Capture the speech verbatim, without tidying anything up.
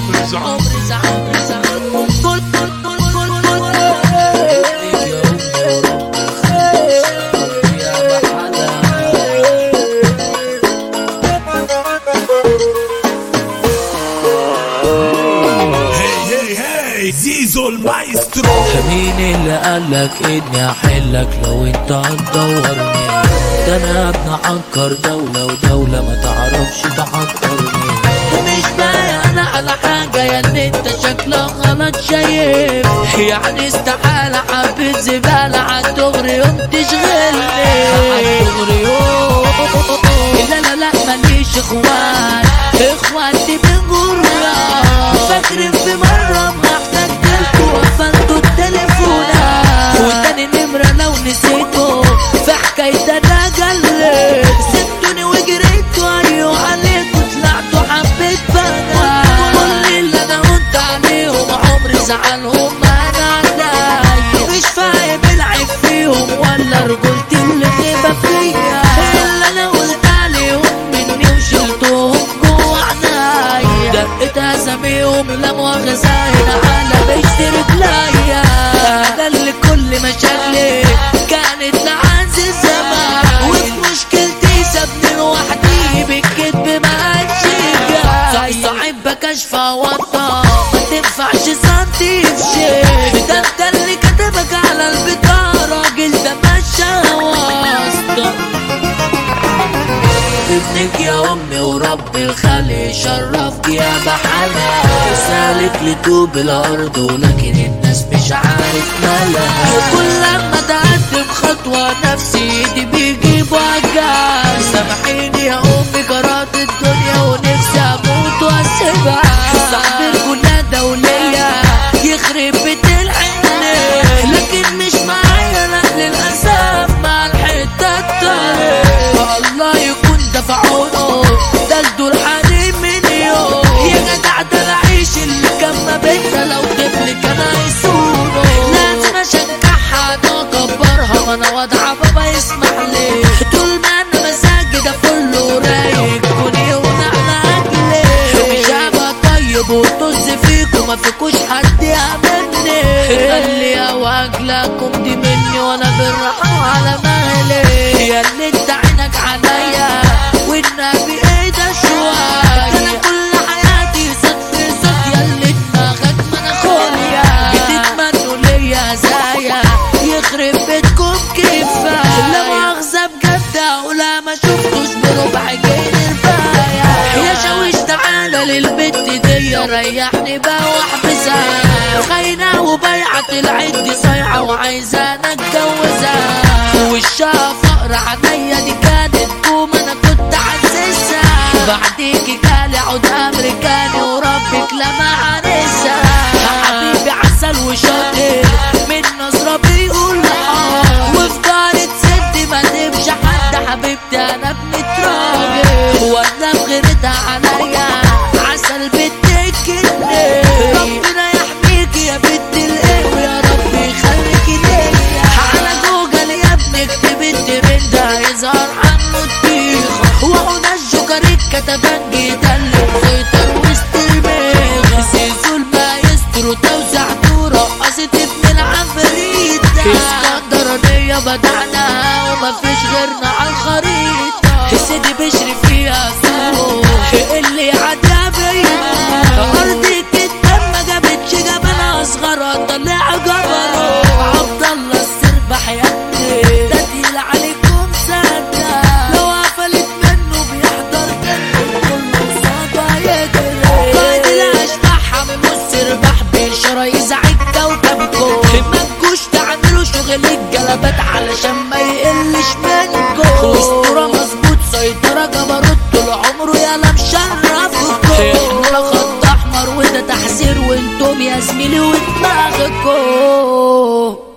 عمرو زعل عمرو زعل عمرو زعل كل كل زيزو المايسترو. مين اللي قالك اني احلك لو انت هتدورني؟ ده انا ابن عنكر دولة ودولة ما تعرفش تحضرني. مش بايع انا على حاجة يا اللي انت شكلك غلط شايف، يعني استحالة حبة زبالة عالدغري يوم تشغلني. عالدغري يوم لا لا لا ماليش اخوان، اخواتي بنجرة. فاكر في مرة وقفلتوا التليفونات واداني نمرة لو نسيته في حكاية انا جلت. سبتوني وجريتوا ايوه عليكوا طلعتوا حبيت بنا. كل اللي انا قلت عليهم عمري زعلهم انا عليا. مش فاهم العيب فيهم ولا رجولتي اللي غيبة فيا. اللي انا قلت عليهم مني وشلتهم جوا عنايا. دقت اساميهم لا مؤاخذة هنا على بشت رجليا. انا اللي كل مشاكلي كانت لعنز الزمان، وفي مشكلتي سابني لوحدي بالكدب ما هتشجع. صاحبك كشفة وطة ما تنفعش سنتي في شيء. ده انت اللي كتبك على البطاقة راجل ده مشى واسطة. ابنك يا امي ورب الخلق شرفك يا بحالة. سالك لطوب الارض ولكن الناس مش عارف مالها. كل لما تقدم خطوة نفسي ايدي بيجيبوا عجال. سامحيني يا امي قرات الدنيا ونفسي اموت واسيبها. صاحب الكلها دولية يخرب بيت الحنة، لكن مش معايا لا للاسف مع الحتة الطريق. الله يكون دفع عونه ده لدول حنين من يوم. يا جدع ده العيش اللي كان ما بينا لو طفل كان هيسونه. لازم اشجعها انا اكبرها ما انا وضع بابا يسمح لي. طول ما انا مزاجي ده كله رايق كوني ونعلى اجلي. مش هبقى طيب وطز فيكم ما فيكوش حد يعملني. خلي واجلكم دي مني وانا بالراحة على مهلي. يا اللي انت عينك عليا والنبي ايه ده شوية. انا كل حياتي صد في صد يا اللي دماغك مناخوليا. بتتمنوا ليا زايا يخرب بيتكم كفاية. لا مؤاخذة بجد ولا ما شفتوش بربع جنيه الباية. يا شاويش تعالى للبت دي ريحني بقى واحبسها. خاينة وبيعة العد صايعة وعايزانا اتجوزها. وشها فقر عينيا دي كانت بوم انا كنت عزيزها. بعديكي جالي عود امريكاني وربك لما عانسها. حبيبي عسل وشاطر من نظرة بيقول اه. وفي دارة ست ما تمشي حد حبيبتي انا ابنة راجل. وانا بغيرتها عليا عسل بنتك ربنا يحميكي يا بنت الايه ويا رب يخليكي ليا. على جوجل يا ابني اكتب انت من ده يظهر عنه الطيخ. وهنا الجوكر الكتبان جيتالك سيطر وسط الميغ. زيزو المايسترو توزع رقصت ابن العفريت. اسكندرانية بدعنا ومفيش غيرنا عالخريطة. سيدي بشري فيها سوق اللي عدى بينا. ارضي كده ما جابتش جبل اصغر طلع جبروه. عبد الله السربح يا ابني ده تقيل عليكم سنة. لو قفلت منه بيحضر جنبه كله صعبة يجري. قائد الاشباح حمو السربح بشرى يزعج كوكبكم. ما تجوش تعملوا شغل الجلبات علشان ما يقلش منكم. اسطورة مظبوط سيطرة جبروت طول عمره يالا مشرفكم. احنا خط احمر وده تحذير وانتم يا زميلي ودماغكم.